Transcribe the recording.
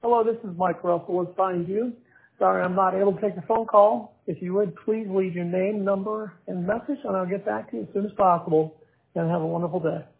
Hello, this is Mike Russell with Find You. Sorry I'm not able to take the phone call. If you would, please leave your name, number, and message, and I'll get back to you as soon as possible. And have a wonderful day.